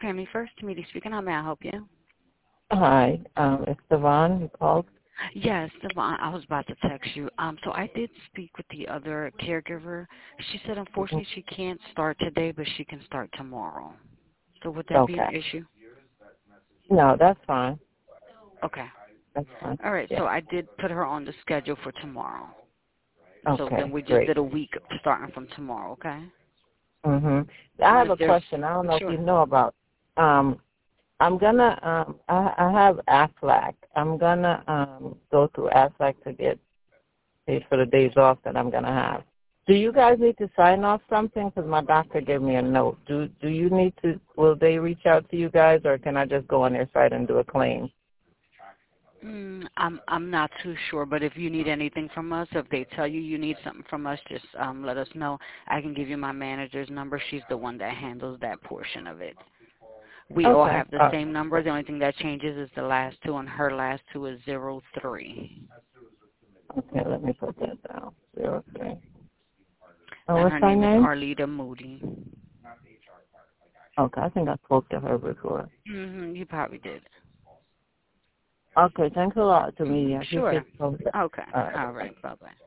Family First, Media speaking. How may I help you? Hi, it's Devon. You called? Yes, Devon, I was about to text you. So I did speak with the other caregiver. She said unfortunately she can't start today, but she can start tomorrow. So would that be an Okay. issue? No, that's fine. Okay. That's fine. All right. Yeah. So I did put her on the schedule for tomorrow. So then Okay, we just great. did a week starting from tomorrow. Okay. I And have if a there's question. I don't know if sure. you know about. I'm gonna. I have Aflac. I'm gonna go through Aflac to get paid for the days off that I'm gonna have. Do you guys need to sign off something? Because my doctor gave me a note. Do you need to? Will they reach out to you guys, or can I just go on their site and do a claim? I'm not too sure, but if you need anything from us, if they tell you you need something from us, just let us know. I can give you my manager's number. She's the one that handles that portion of it. We all Okay. have the same number. The only thing that changes is the last two, and her last two is 03. Okay. Let me put that down. 03. And And what's her her name is name? Arlita Moody. Okay, I think I spoke to her before. You probably did. Okay, thanks a lot, Amelia. I Sure. appreciate the phone. Okay. All right. All right. Bye-bye.